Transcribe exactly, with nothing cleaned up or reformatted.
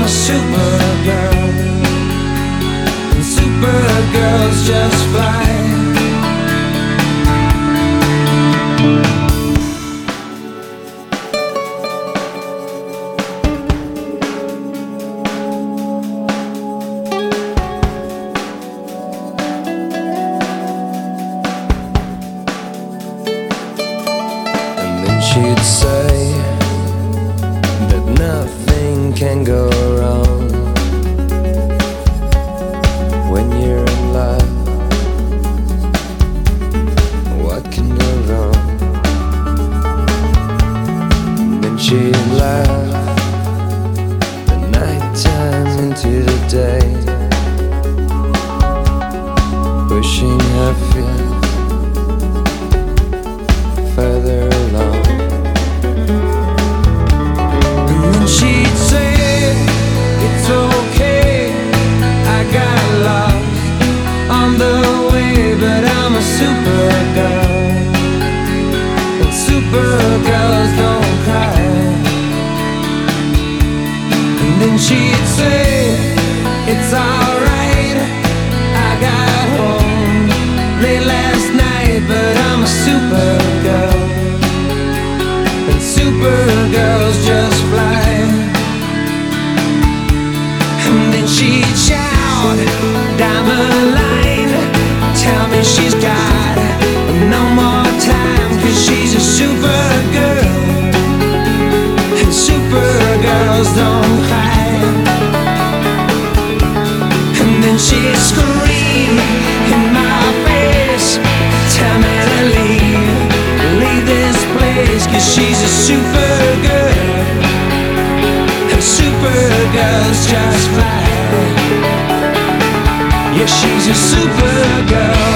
supergirl, and supergirls just fly. She'd say that nothing can go wrong when you're in love. What can go wrong? And then she'd laugh the night time into the day, pushing her feet further along. She'd say, it's okay, I got lost on the way, but I'm a supergirl, and supergirls don't cry. And then she'd say, it's alright, I got home late last night, but I'm a supergirl, and supergirls just fly. She'd shout down the line, tell me she's got no more time, 'cause she's a supergirl, and supergirls don't cry. And then she'd scream in my face, tell me to leave, leave this place, 'cause she's a supergirl, and supergirls just fly. Yeah, she's a supergirl.